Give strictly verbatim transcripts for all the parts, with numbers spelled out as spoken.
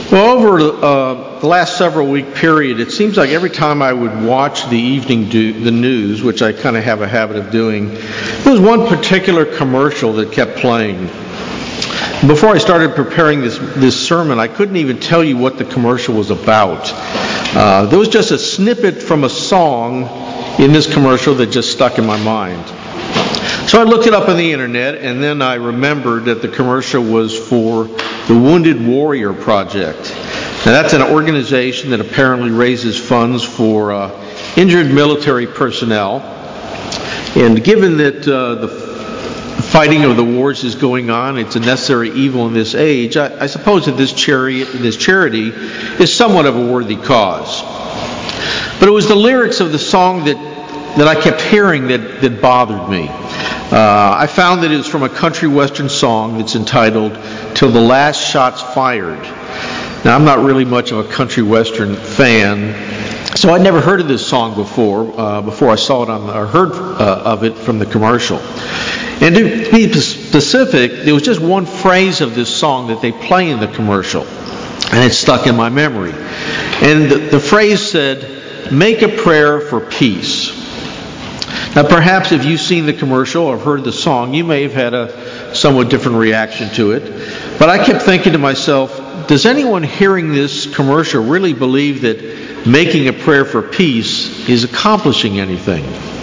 Well, over uh, the last several week period, it seems like every time I would watch the evening do, the news, which I kind of have a habit of doing, there was one particular commercial that kept playing. Before I started preparing this, this sermon, I couldn't even tell you what the commercial was about. Uh, there was just a snippet from a song in this commercial that just stuck in my mind. So I looked it up on the internet, and then I remembered that the commercial was for the Wounded Warrior Project. Now, that's an organization that apparently raises funds for uh, injured military personnel. And given that uh, the fighting of the wars is going on, it's a necessary evil in this age, I, I suppose that this charity, this charity is somewhat of a worthy cause. But it was the lyrics of the song that, that I kept hearing that, that bothered me. Uh, I found that it was from a country western song that's entitled "Till the Last Shot's Fired." Now, I'm not really much of a country western fan, so I'd never heard of this song before, uh, before I saw it on the, or heard uh, of it from the commercial. And to be specific, there was just one phrase of this song that they play in the commercial, and it stuck in my memory. And the, the phrase said, "Make a prayer for peace." Now, perhaps if you've seen the commercial or heard the song, you may have had a somewhat different reaction to it. But I kept thinking to myself, does anyone hearing this commercial really believe that making a prayer for peace is accomplishing anything?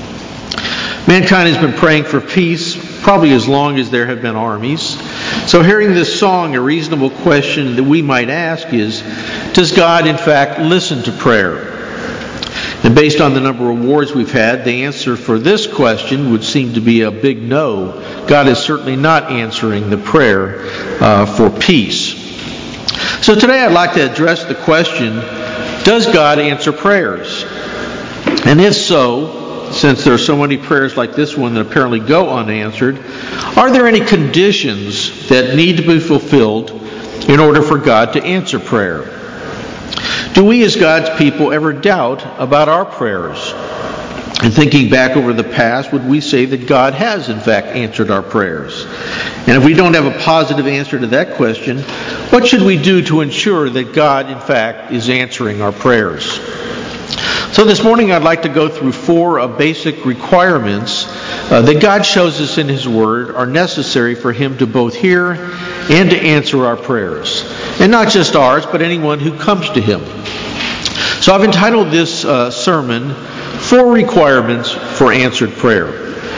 Mankind has been praying for peace probably as long as there have been armies. So hearing this song, a reasonable question that we might ask is, does God in fact listen to prayer? And based on the number of wars we've had, the answer for this question would seem to be a big no. God is certainly not answering the prayer uh, for peace. So today I'd like to address the question, does God answer prayers? And if so, since there are so many prayers like this one that apparently go unanswered, are there any conditions that need to be fulfilled in order for God to answer prayer? Do we as God's people ever doubt about our prayers? And thinking back over the past, would we say that God has in fact answered our prayers? And if we don't have a positive answer to that question, what should we do to ensure that God in fact is answering our prayers? So this morning I'd like to go through four uh, basic requirements uh, that God shows us in His Word are necessary for Him to both hear and to answer our prayers. And not just ours, but anyone who comes to Him. So I've entitled this uh, sermon, Four Requirements for Answered Prayer.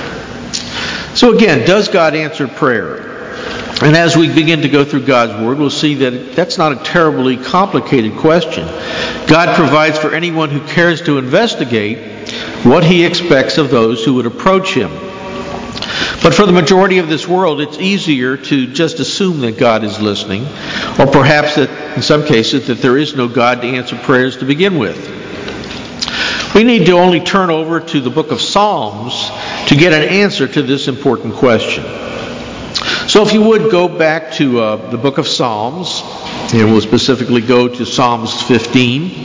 So again, does God answer prayer? And as we begin to go through God's Word, we'll see that that's not a terribly complicated question. God provides for anyone who cares to investigate what He expects of those who would approach Him. But for the majority of this world, it's easier to just assume that God is listening, or perhaps that in some cases that there is no God to answer prayers to begin with. We need to only turn over to the book of Psalms to get an answer to this important question. So if you would go back to uh, the book of Psalms, and we'll specifically go to Psalms fifteen.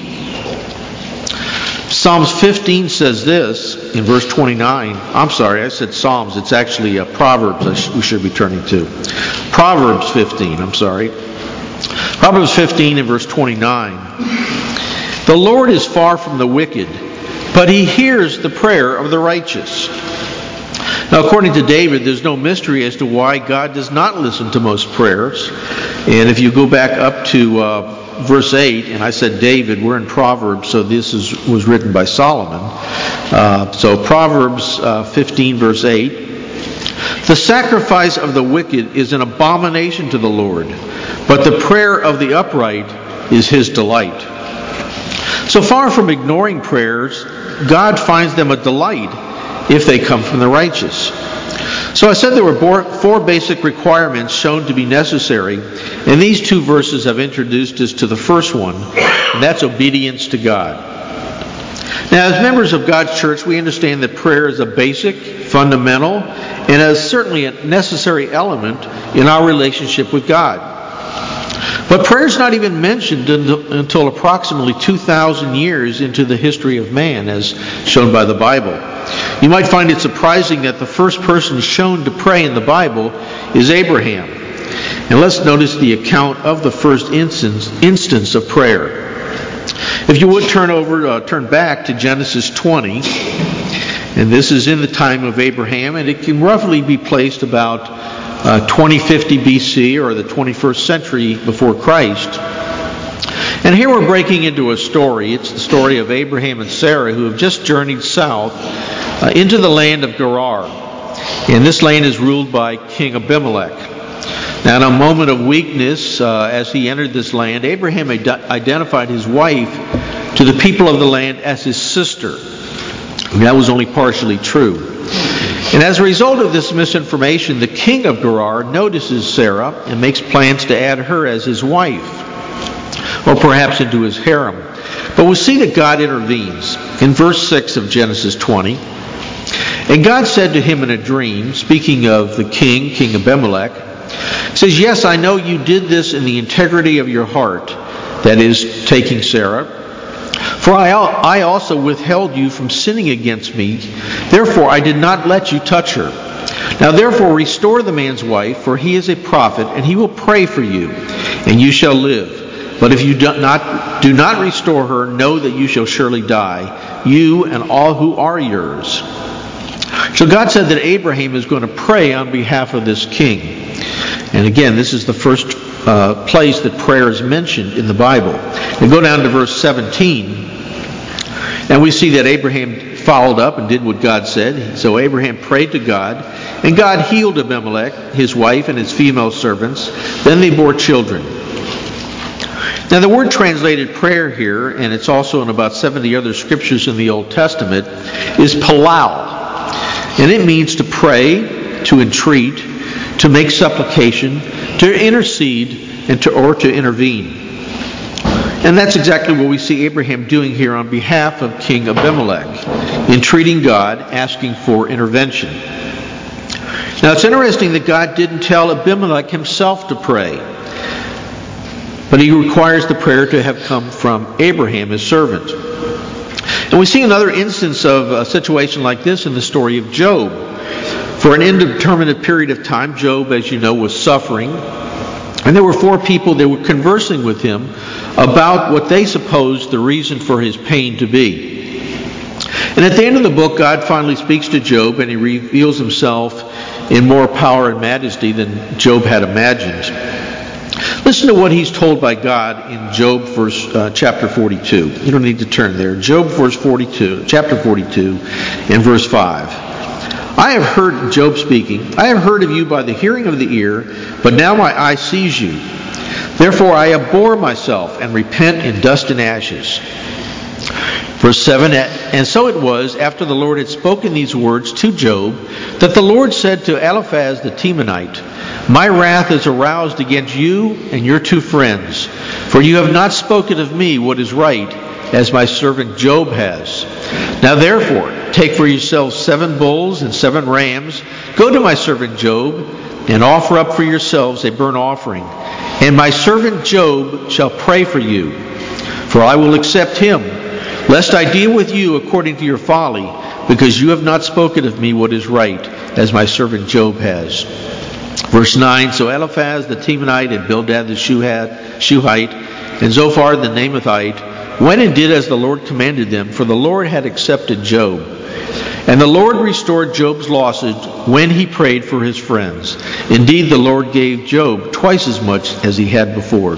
Psalms fifteen says this in verse twenty-nine. I'm sorry, I said Psalms. It's actually uh, Proverbs I sh- we should be turning to. Proverbs fifteen, I'm sorry. Proverbs fifteen and verse twenty-nine. The Lord is far from the wicked, but He hears the prayer of the righteous. Now, according to David, there's no mystery as to why God does not listen to most prayers. And if you go back up to uh, verse eight, and I said David, we're in Proverbs, so this is was written by Solomon. Uh, so Proverbs uh, fifteen, verse eight. The sacrifice of the wicked is an abomination to the Lord, but the prayer of the upright is His delight. So far from ignoring prayers, God finds them a delight if they come from the righteous. So I said there were four basic requirements shown to be necessary, and these two verses have introduced us to the first one, and that's obedience to God. Now, as members of God's church, we understand that prayer is a basic, fundamental, and is certainly a necessary element in our relationship with God. But prayer is not even mentioned until approximately two thousand years into the history of man, as shown by the Bible. You might find it surprising that the first person shown to pray in the Bible is Abraham. And let's notice the account of the first instance, instance of prayer. If you would turn over, uh, turn back to Genesis twenty, and this is in the time of Abraham, and it can roughly be placed about uh, twenty fifty B C or the twenty-first century before Christ. And here we're breaking into a story. It's the story of Abraham and Sarah, who have just journeyed south uh, into the land of Gerar. And this land is ruled by King Abimelech. Now, in a moment of weakness, uh, as he entered this land, Abraham ad- identified his wife to the people of the land as his sister. And that was only partially true. And as a result of this misinformation, the king of Gerar notices Sarah and makes plans to add her as his wife, or perhaps into his harem. But we'll see that God intervenes. In verse six of Genesis twenty, and God said to him in a dream, speaking of the king, King Abimelech, says, yes, I know you did this in the integrity of your heart, that is, taking Sarah. For I, I also withheld you from sinning against me, therefore I did not let you touch her. Now therefore restore the man's wife, for he is a prophet, and he will pray for you, and you shall live. But if you do not, do not restore her, know that you shall surely die, you and all who are yours. So God said that Abraham is going to pray on behalf of this king. And again, this is the first uh, place that prayer is mentioned in the Bible. We go down to verse seventeen, and we see that Abraham followed up and did what God said. So Abraham prayed to God, and God healed Abimelech, his wife, and his female servants. Then they bore children. Now the word translated prayer here, and it's also in about seventy other scriptures in the Old Testament, is palau. And it means to pray, to entreat, to make supplication, to intercede, and to or to intervene. And that's exactly what we see Abraham doing here on behalf of King Abimelech, entreating God, asking for intervention. Now it's interesting that God didn't tell Abimelech himself to pray, but he requires the prayer to have come from Abraham, his servant. And we see another instance of a situation like this in the story of Job. For an indeterminate period of time, Job, as you know, was suffering. And there were four people that were conversing with him about what they supposed the reason for his pain to be. And at the end of the book, God finally speaks to Job, and he reveals himself in more power and majesty than Job had imagined. Listen to what he's told by God in Job verse uh, chapter forty-two. You don't need to turn there. Job verse forty-two, chapter forty-two, and verse five. I have heard, Job speaking, I have heard of you by the hearing of the ear, but now my eye sees you. Therefore I abhor myself and repent in dust and ashes. Verse seven, and so it was, after the Lord had spoken these words to Job, that the Lord said to Eliphaz the Temanite, my wrath is aroused against you and your two friends, for you have not spoken of me what is right, as my servant Job has. Now therefore, take for yourselves seven bulls and seven rams, go to my servant Job, and offer up for yourselves a burnt offering. And my servant Job shall pray for you, for I will accept him, lest I deal with you according to your folly, because you have not spoken of me what is right, as my servant Job has. Verse nine, so Eliphaz the Temanite and Bildad the Shuhite and Zophar the Naamathite went and did as the Lord commanded them, for the Lord had accepted Job. And the Lord restored Job's losses when he prayed for his friends. Indeed, the Lord gave Job twice as much as he had before.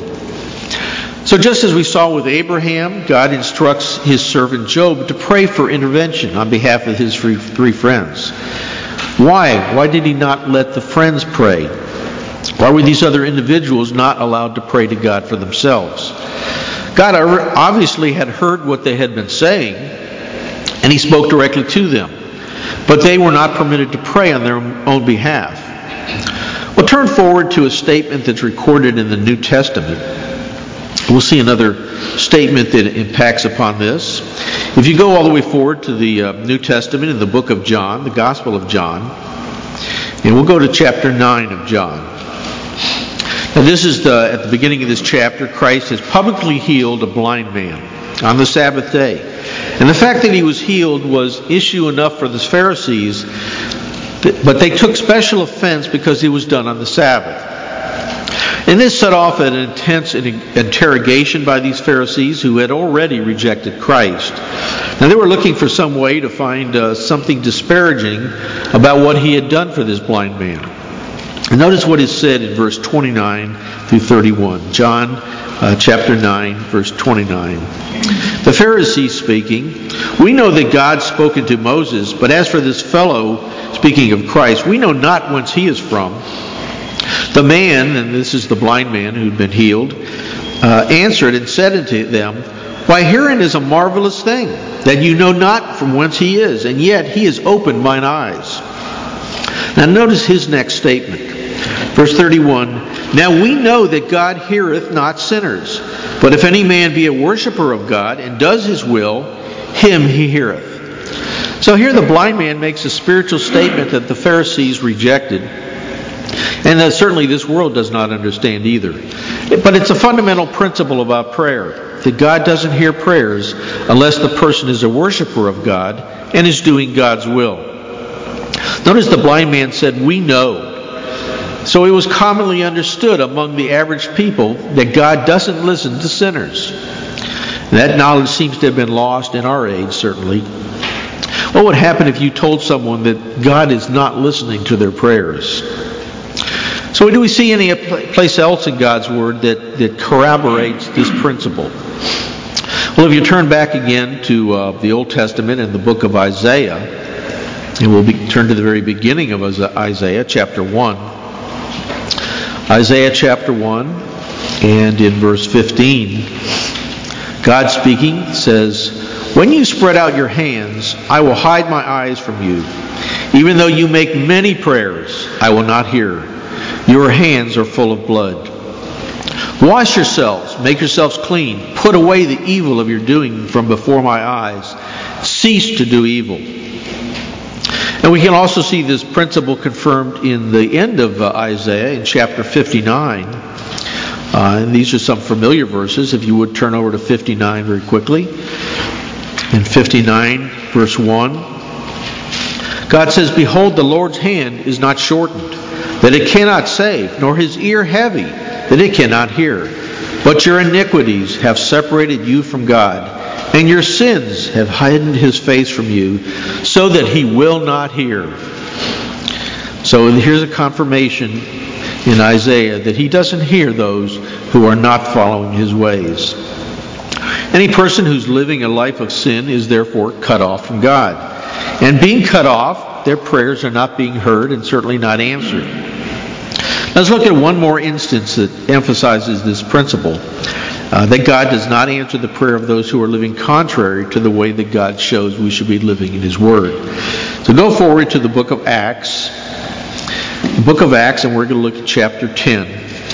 So just as we saw with Abraham, God instructs his servant Job to pray for intervention on behalf of his three, three friends. Why? Why did he not let the friends pray? Why were these other individuals not allowed to pray to God for themselves? God obviously had heard what they had been saying, and he spoke directly to them. But they were not permitted to pray on their own behalf. Well, turn forward to a statement that's recorded in the New Testament. We'll see another statement that impacts upon this. If you go all the way forward to the uh, New Testament in the book of John, the Gospel of John, and we'll go to chapter nine of John. Now this is the, at the beginning of this chapter, Christ has publicly healed a blind man on the Sabbath day. And the fact that he was healed was issue enough for the Pharisees, but they took special offense because he was done on the Sabbath. And this set off an intense interrogation by these Pharisees who had already rejected Christ. Now they were looking for some way to find uh, something disparaging about what he had done for this blind man. And notice what is said in verse twenty-nine through thirty-one. John uh, chapter nine, verse twenty-nine. The Pharisees speaking, "We know that God spoken to Moses, but as for this fellow," speaking of Christ, "we know not whence he is from." The man, and this is the blind man who'd been healed, uh, answered and said unto them, "Why, herein is a marvelous thing, that you know not from whence he is, and yet he has opened mine eyes." Now notice his next statement. Verse thirty-one, "Now we know that God heareth not sinners, but if any man be a worshipper of God, and does his will, him he heareth." So here the blind man makes a spiritual statement that the Pharisees rejected, and that certainly this world does not understand either. But it's a fundamental principle about prayer, that God doesn't hear prayers unless the person is a worshiper of God and is doing God's will. Notice the blind man said, "We know." So it was commonly understood among the average people that God doesn't listen to sinners. That knowledge seems to have been lost in our age, certainly. What would happen if you told someone that God is not listening to their prayers? So do we see any place else in God's Word that, that corroborates this principle? Well, if you turn back again to uh, the Old Testament and the book of Isaiah, and we'll be, turn to the very beginning of Isaiah, chapter one. Isaiah chapter one, and in verse fifteen, God speaking says, "When you spread out your hands, I will hide my eyes from you. Even though you make many prayers, I will not hear. Your hands are full of blood. Wash yourselves, make yourselves clean. Put away the evil of your doing from before my eyes. Cease to do evil." And we can also see this principle confirmed in the end of uh, Isaiah in chapter fifty-nine. Uh, and these are some familiar verses. If you would turn over to fifty-nine very quickly. In fifty-nine, verse one, God says, "Behold, the Lord's hand is not shortened, that it cannot save, nor his ear heavy, that it cannot hear. But your iniquities have separated you from God, and your sins have hidden his face from you, so that he will not hear." So here's a confirmation in Isaiah that he doesn't hear those who are not following his ways. Any person who's living a life of sin is therefore cut off from God. And being cut off, their prayers are not being heard and certainly not answered. Let's look at one more instance that emphasizes this principle, uh, that God does not answer the prayer of those who are living contrary to the way that God shows we should be living in his Word. So go forward to the book of Acts, the book of Acts, and we're going to look at chapter ten.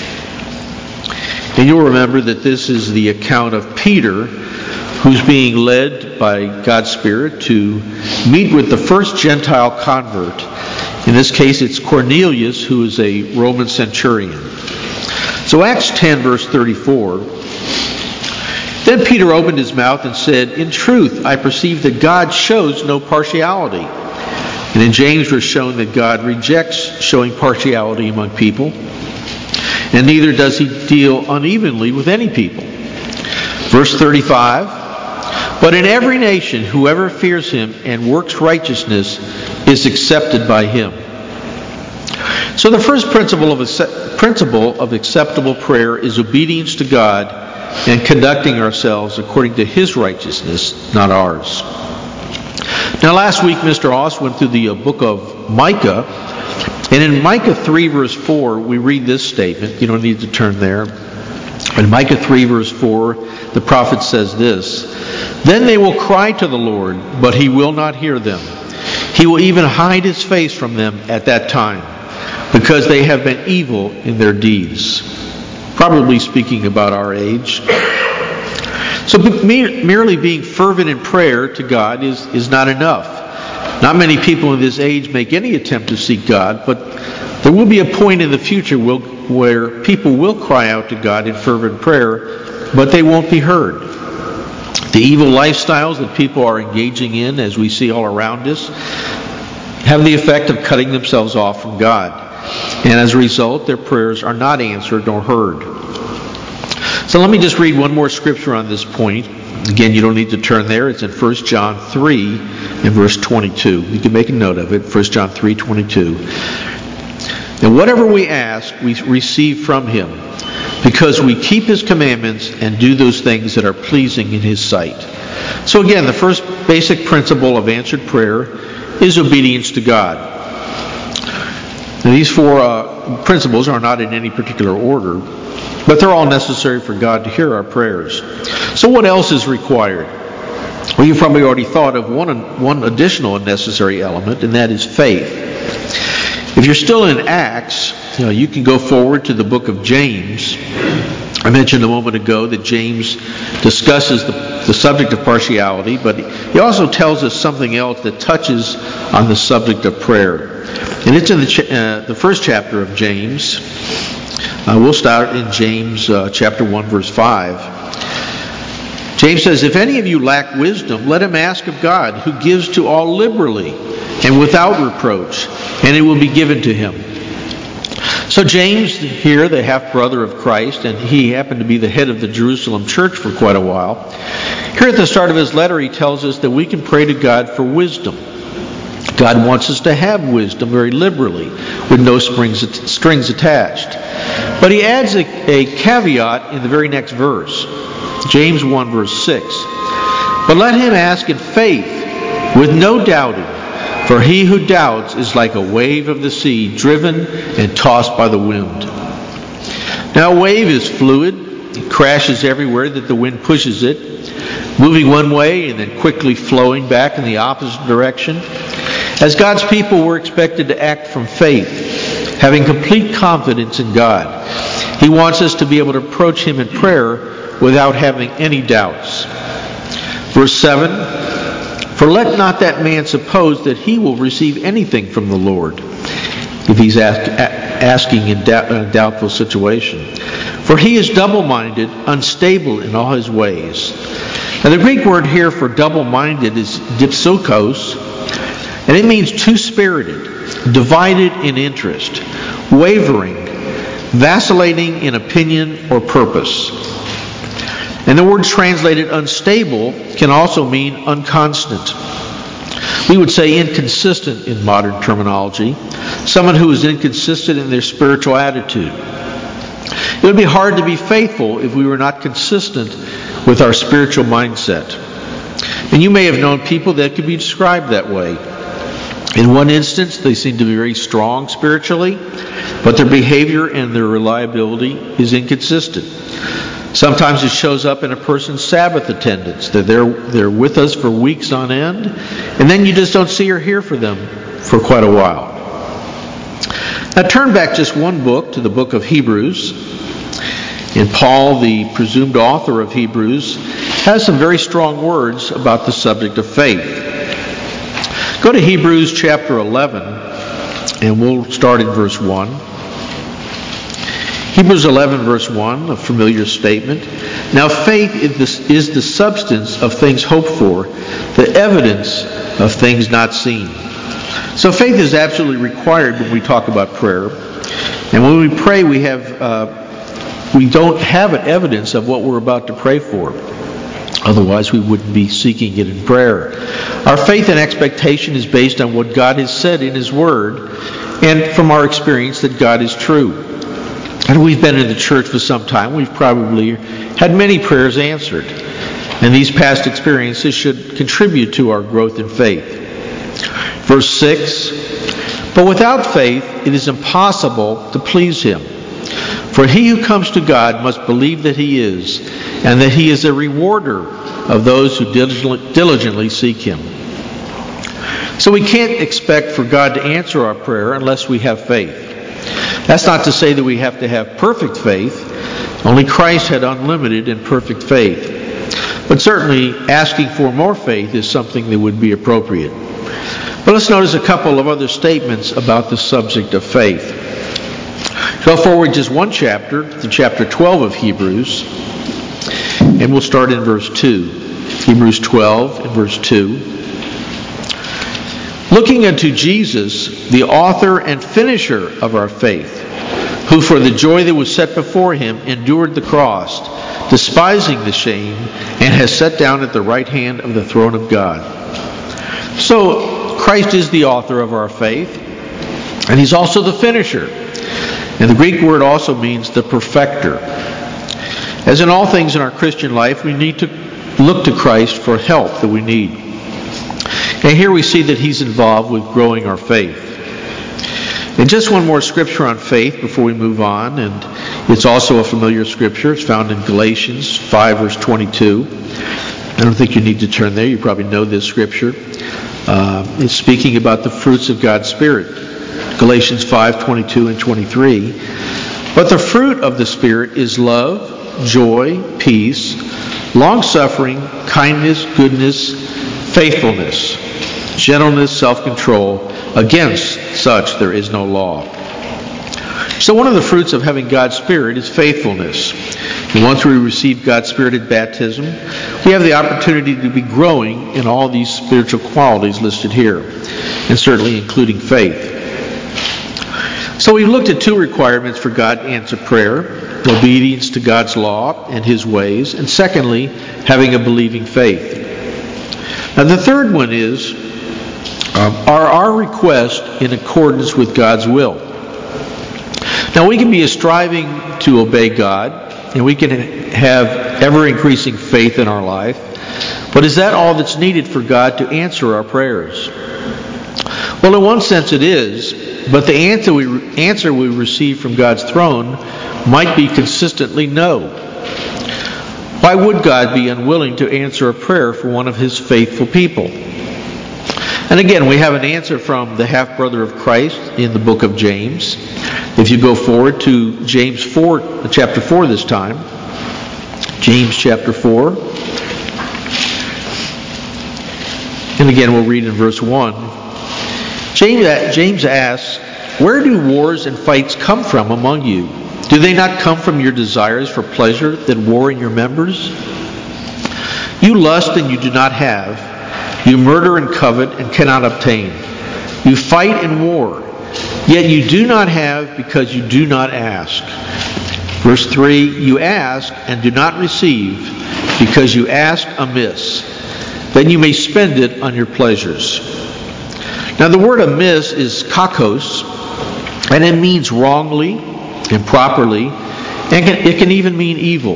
And you'll remember that this is the account of Peter, who's being led by God's Spirit to meet with the first Gentile convert. In this case, it's Cornelius, who is a Roman centurion. So Acts ten, verse thirty-four. "Then Peter opened his mouth and said, In truth, I perceive that God shows no partiality. And in James was shown that God rejects showing partiality among people, and neither does he deal unevenly with any people. Verse thirty-five, But in every nation, whoever fears him and works righteousness is accepted by him. So the first principle of, principle of acceptable prayer is obedience to God and conducting ourselves according to his righteousness, not ours. Now last week, Mister Oss went through the uh, book of Micah, and in Micah three, verse four, we read this statement. You don't need to turn there. In Micah three, verse four, the prophet says this, Then they will cry to the Lord, but he will not hear them. He will even hide his face from them at that time, because they have been evil in their deeds. Probably speaking about our age. So merely being fervent in prayer to God is, is not enough. Not many people in this age make any attempt to seek God, but there will be a point in the future will, where people will cry out to God in fervent prayer, but they won't be heard. The evil lifestyles that people are engaging in, as we see all around us, have the effect of cutting themselves off from God. and as a result, their prayers are not answered nor heard. So let me just read one more scripture on this point. Again, you don't need to turn there. It's in First John three and verse twenty-two. You can make a note of it, First John three twenty-two. And whatever we ask, we receive from him, because we keep his commandments and do those things that are pleasing in his sight. So again, the first basic principle of answered prayer is obedience to God. Now, these four uh, principles are not in any particular order, but they're all necessary for God to hear our prayers. So what else is required? Well, you've probably already thought of one, one additional and necessary element, and that is faith. If you're still in Acts, you know, you can go forward to the book of James. I mentioned a moment ago that James discusses the, the subject of partiality, but he also tells us something else that touches on the subject of prayer. And it's in the, ch- uh, the first chapter of James. Uh, we'll start in James uh, chapter one, verse five. James says, "If any of you lack wisdom, let him ask of God, who gives to all liberally and without reproach, and it will be given to him." So James here, the half-brother of Christ, and he happened to be the head of the Jerusalem church for quite a while. Here at the start of his letter, he tells us that we can pray to God for wisdom. God wants us to have wisdom very liberally, with no strings, strings attached. But he adds a, a caveat in the very next verse. James one, verse six. "But let him ask in faith, with no doubting. For he who doubts is like a wave of the sea, driven and tossed by the wind." Now, a wave is fluid. It crashes everywhere that the wind pushes it, moving one way and then quickly flowing back in the opposite direction. As God's people, we're expected to act from faith, having complete confidence in God. He wants us to be able to approach him in prayer without having any doubts. Verse seven, "For let not that man suppose that he will receive anything from the Lord," if he's ask, asking in a doubtful situation. "For he is double-minded, unstable in all his ways." Now, the Greek word here for double-minded is dipsukos, and it means two-spirited, divided in interest, wavering, vacillating in opinion or purpose. And the word translated unstable can also mean unconstant. We would say inconsistent in modern terminology. Someone who is inconsistent in their spiritual attitude. It would be hard to be faithful if we were not consistent with our spiritual mindset. And you may have known people that could be described that way. In one instance, they seem to be very strong spiritually, but their behavior and their reliability is inconsistent. Sometimes it shows up in a person's Sabbath attendance, that they're, they're with us for weeks on end, and then you just don't see or hear from them for quite a while. Now turn back just one book to the book of Hebrews, and Paul, the presumed author of Hebrews, has some very strong words about the subject of faith. Go to Hebrews chapter eleven, and we'll start in verse one. Hebrews eleven, verse one, a familiar statement. "Now faith is the, is the substance of things hoped for, the evidence of things not seen." So faith is absolutely required when we talk about prayer. And when we pray, we have uh, we don't have an evidence of what we're about to pray for. Otherwise, we wouldn't be seeking it in prayer. Our faith and expectation is based on what God has said in His Word, and from our experience that God is true. And we've been in the church for some time. We've probably had many prayers answered. And these past experiences should contribute to our growth in faith. Verse six, "But without faith it is impossible to please Him. For he who comes to God must believe that He is, and that He is a rewarder of those who diligently seek Him." So we can't expect for God to answer our prayer unless we have faith. That's not to say that we have to have perfect faith. Only Christ had unlimited and perfect faith. But certainly asking for more faith is something that would be appropriate. But let's notice a couple of other statements about the subject of faith. Go forward just one chapter, to chapter twelve of Hebrews, and we'll start in verse two. Hebrews twelve and verse two. Looking unto Jesus, the author and finisher of our faith, who for the joy that was set before him endured the cross, despising the shame, and has sat down at the right hand of the throne of God. So, Christ is the author of our faith, and he's also the finisher. And the Greek word also means the perfecter. As in all things in our Christian life, we need to look to Christ for help that we need. And here we see that he's involved with growing our faith. And just one more scripture on faith before we move on, and it's also a familiar scripture. It's found in Galatians five, verse twenty-two. I don't think you need to turn there. You probably know this scripture. Uh, it's speaking about the fruits of God's Spirit. Galatians five, twenty-two and twenty-three. But the fruit of the Spirit is love, joy, peace, long-suffering, kindness, goodness, faithfulness, gentleness, self-control. Against such there is no law. So one of the fruits of having God's Spirit is faithfulness. And once we receive God's Spirit at baptism, we have the opportunity to be growing in all these spiritual qualities listed here, and certainly including faith. So we've looked at two requirements for God to answer prayer: obedience to God's law and his ways, and secondly, having a believing faith. Now the third one is, um, are our requests in accordance with God's will? Now we can be striving to obey God, and we can have ever-increasing faith in our life, but is that all that's needed for God to answer our prayers? Well, in one sense it is, but the answer we, answer we receive from God's throne might be consistently no. Why would God be unwilling to answer a prayer for one of his faithful people? And again, we have an answer from the half-brother of Christ in the book of James. If you go forward to James four, chapter four this time, James chapter four. And again, we'll read in verse one. James, James asks, "Where do wars and fights come from among you? Do they not come from your desires for pleasure that war in your members? You lust and you do not have. You murder and covet and cannot obtain. You fight and war, yet you do not have because you do not ask." Verse three, "You ask and do not receive because you ask amiss. Then you may spend it on your pleasures." Now the word amiss is kakos, and it means wrongly, improperly, and it can even mean evil.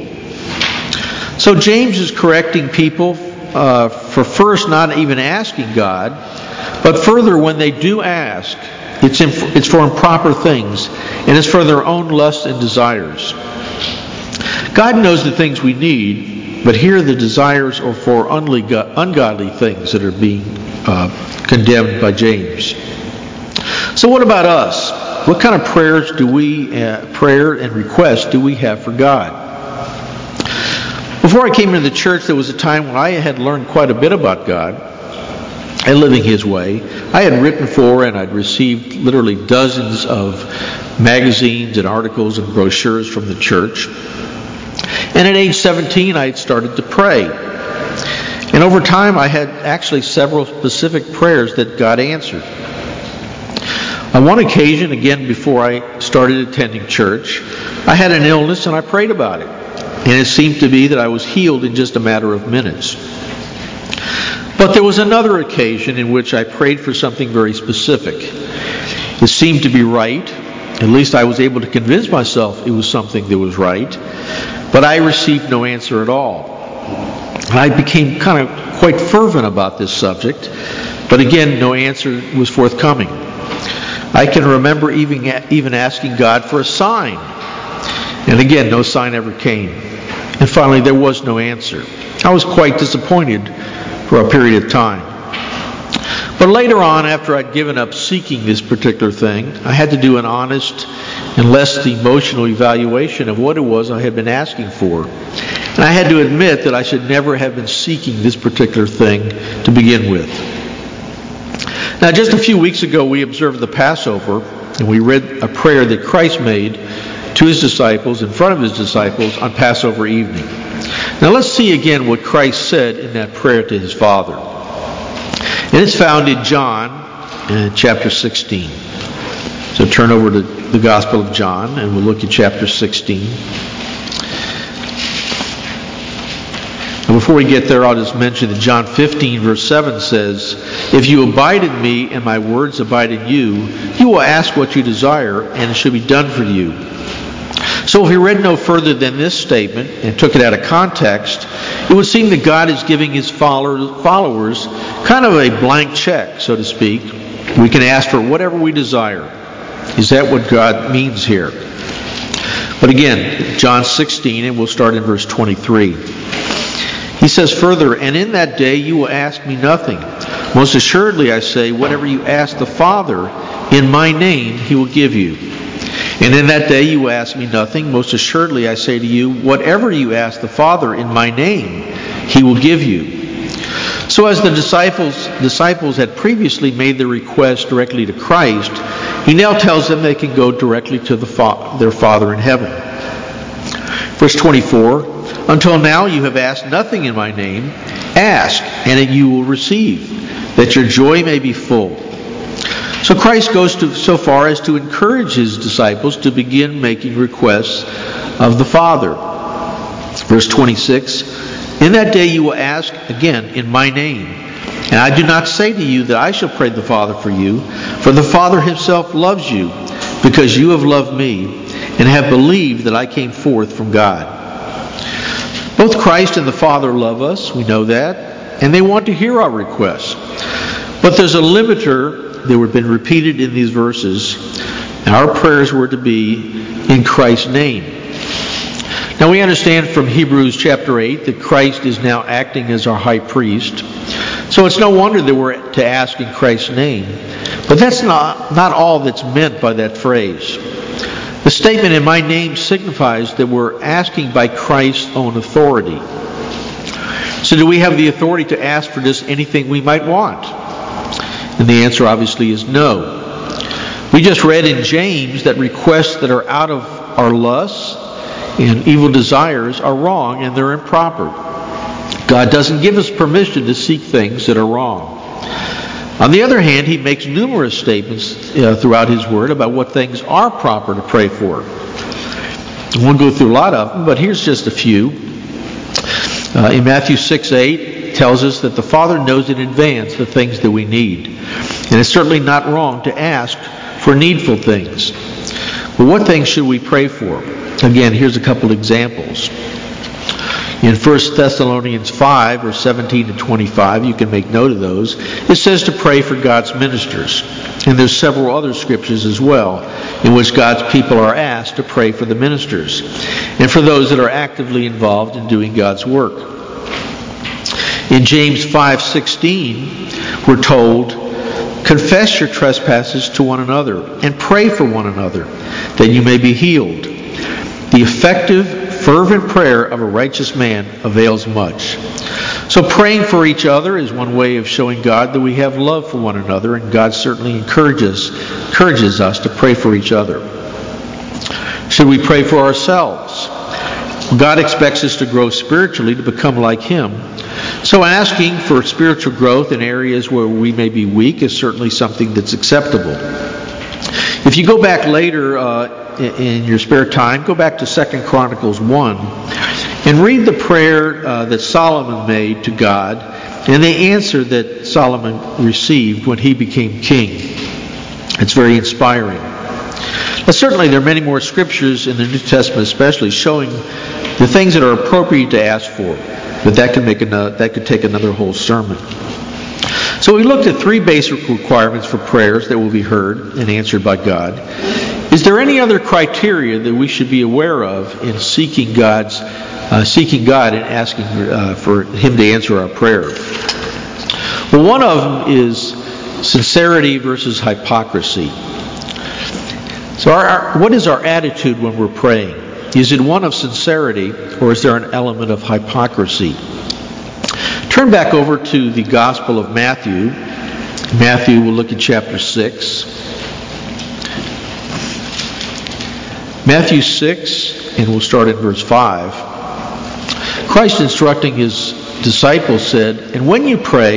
So James is correcting people uh, for first not even asking God, but further when they do ask, it's, in, it's for improper things, and it's for their own lusts and desires. God knows the things we need, but here the desires are for ungodly things that are being uh, condemned by James. So what about us? What kind of prayers do we, uh, prayer and requests do we have for God? Before I came into the church, there was a time when I had learned quite a bit about God and living his way. I had written for and I'd received literally dozens of magazines and articles and brochures from the church. And at age seventeen, I had started to pray. And over time, I had actually several specific prayers that God answered. On one occasion, again before I started attending church, I had an illness and I prayed about it. And it seemed to be that I was healed in just a matter of minutes. But there was another occasion in which I prayed for something very specific. It seemed to be right. At least I was able to convince myself it was something that was right. But I received no answer at all. And I became kind of quite fervent about this subject. But again, no answer was forthcoming. I can remember even, even asking God for a sign. And again, no sign ever came. And finally, there was no answer. I was quite disappointed for a period of time. But later on, after I'd given up seeking this particular thing, I had to do an honest and less emotional evaluation of what it was I had been asking for. And I had to admit that I should never have been seeking this particular thing to begin with. Now, just a few weeks ago, we observed the Passover, and we read a prayer that Christ made to his disciples, in front of his disciples, on Passover evening. Now let's see again what Christ said in that prayer to his Father. And it's found in John and chapter sixteen. So turn over to the Gospel of John, and we'll look at chapter sixteen. And before we get there, I'll just mention that John fifteen, verse seven says, "If you abide in me and my words abide in you, you will ask what you desire, and it shall be done for you." So if we read no further than this statement and took it out of context, it would seem that God is giving his followers kind of a blank check, so to speak. We can ask for whatever we desire. Is that what God means here? But again, John sixteen, and we'll start in verse twenty-three. He says further, "And in that day you will ask me nothing. Most assuredly I say, whatever you ask the Father in my name, he will give you. And in that day you will ask me nothing. Most assuredly I say to you, whatever you ask the Father in my name, he will give you." So as the disciples disciples had previously made their request directly to Christ, he now tells them they can go directly to the fa- their Father in heaven. Verse twenty-four, "Until now you have asked nothing in my name. Ask, and you will receive, that your joy may be full." So Christ goes to, so far as to encourage his disciples to begin making requests of the Father. Verse twenty-six, "In that day you will ask again in my name. And I do not say to you that I shall pray the Father for you, for the Father himself loves you, because you have loved me, and have believed that I came forth from God." Both Christ and the Father love us, we know that, and they want to hear our requests. But there's a limiter that would have been repeated in these verses. Our prayers were to be in Christ's name. Now we understand from Hebrews chapter eight that Christ is now acting as our high priest. So it's no wonder that we're to ask in Christ's name. But that's not, not all that's meant by that phrase. The statement "in my name" signifies that we're asking by Christ's own authority. So do we have the authority to ask for just anything we might want? And the answer obviously is no. We just read in James that requests that are out of our lusts and evil desires are wrong and they're improper. God doesn't give us permission to seek things that are wrong. On the other hand, he makes numerous statements uh, throughout his word about what things are proper to pray for. I won't go through a lot of them, but here's just a few. Uh, in Matthew six eight, it tells us that the Father knows in advance the things that we need. And it's certainly not wrong to ask for needful things. But what things should we pray for? Again, here's a couple examples. In First Thessalonians five, verse seventeen to twenty-five, you can make note of those, it says to pray for God's ministers. And there's several other scriptures as well in which God's people are asked to pray for the ministers and for those that are actively involved in doing God's work. In James five sixteen, we're told, "Confess your trespasses to one another and pray for one another, that you may be healed. The effective fervent prayer of a righteous man avails much." So praying for each other is one way of showing God that we have love for one another, and God certainly encourages, encourages us to pray for each other. Should we pray for ourselves? Well, God expects us to grow spiritually to become like him. So asking for spiritual growth in areas where we may be weak is certainly something that's acceptable. If you go back later uh, in your spare time, go back to Second Chronicles one and read the prayer uh, that Solomon made to God and the answer that Solomon received when he became king. It's very inspiring. Now, certainly there are many more scriptures in the New Testament especially showing the things that are appropriate to ask for, but that could make another, that could take another whole sermon. So we looked at three basic requirements for prayers that will be heard and answered by God. Is there any other criteria that we should be aware of in seeking God's, uh, seeking God and asking uh, for him to answer our prayer? Well, one of them is sincerity versus hypocrisy. So our, our, what is our attitude when we're praying? Is it one of sincerity, or is there an element of hypocrisy? Turn back over to the Gospel of Matthew. Matthew, we'll look at chapter six. Matthew six, and we'll start at verse five. Christ, instructing his disciples, said, "And when you pray,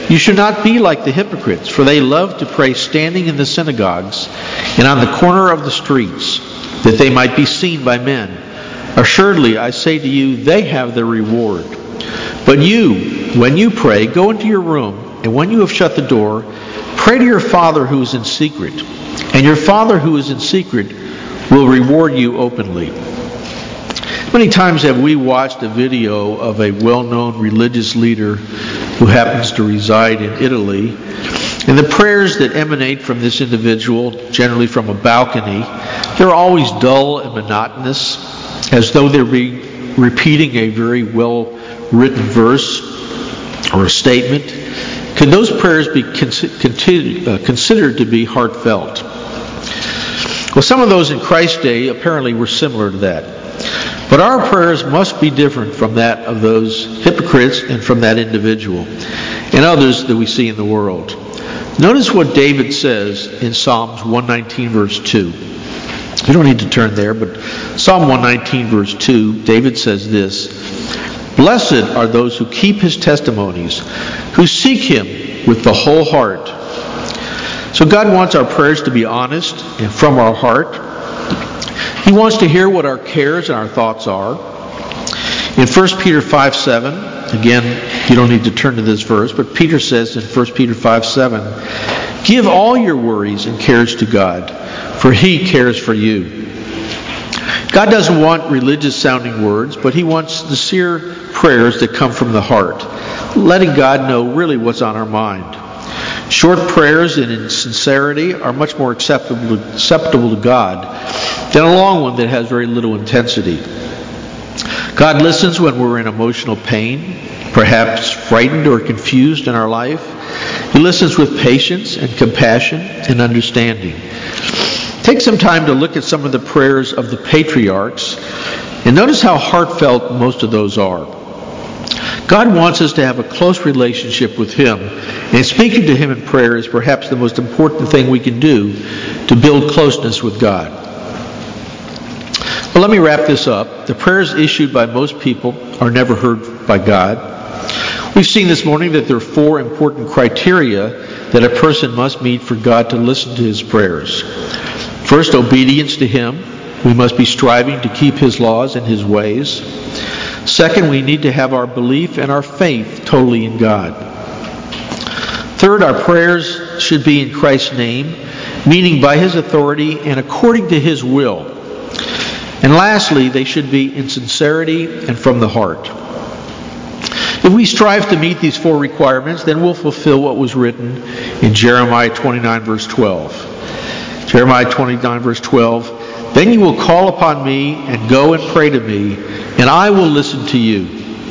You should not be like the hypocrites, for they love to pray standing in the synagogues and on the corner of the streets, that they might be seen by men. Assuredly, I say to you, they have their reward. But you, when you pray, go into your room, and when you have shut the door, pray to your Father who is in secret. And your Father who is in secret will reward you openly. Many times have we watched a video of a well-known religious leader who happens to reside in Italy, and the prayers that emanate from this individual, generally from a balcony, they're always dull and monotonous, as though they're be repeating a very well-written verse or a statement. Could those prayers be considered, uh, considered to be heartfelt? Well, some of those in Christ's day apparently were similar to that. But our prayers must be different from that of those hypocrites and from that individual and others that we see in the world. Notice what David says in Psalms one nineteen verse two. You don't need to turn there, but Psalm one nineteen verse two, David says this: "Blessed are those who keep his testimonies, who seek him with the whole heart." So God wants our prayers to be honest and from our heart. He wants to hear what our cares and our thoughts are. In First Peter five seven, again, you don't need to turn to this verse, but Peter says in First Peter five seven, "Give all your worries and cares to God, for He cares for you." God doesn't want religious-sounding words, but He wants sincere prayers that come from the heart, letting God know really what's on our mind. Short prayers and in sincerity are much more acceptable, acceptable to God than a long one that has very little intensity. God listens when we're in emotional pain, perhaps frightened or confused in our life. He listens with patience and compassion and understanding. Take some time to look at some of the prayers of the patriarchs and notice how heartfelt most of those are. God wants us to have a close relationship with Him, and speaking to Him in prayer is perhaps the most important thing we can do to build closeness with God. Well, let me wrap this up. The prayers issued by most people are never heard by God. We've seen this morning that there are four important criteria that a person must meet for God to listen to his prayers. First, obedience to Him. We must be striving to keep His laws and His ways. Second, we need to have our belief and our faith totally in God. Third, our prayers should be in Christ's name, meaning by His authority and according to His will. And lastly, they should be in sincerity and from the heart. If we strive to meet these four requirements, then we'll fulfill what was written in Jeremiah twenty-nine verse twelve. Jeremiah twenty-nine verse twelve, "Then you will call upon me and go and pray to me, and I will listen to you."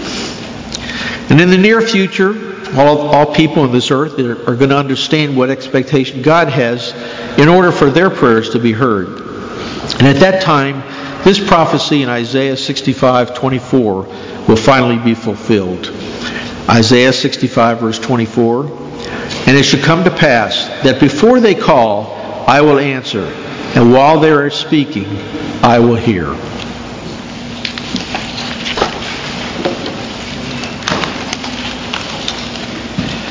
And in the near future, all, all people on this earth are, are going to understand what expectation God has in order for their prayers to be heard. And at that time, this prophecy in Isaiah sixty-five twenty-four will finally be fulfilled. Isaiah sixty-five verse twenty-four, "And it shall come to pass that before they call, I will answer, and while they are speaking, I will hear."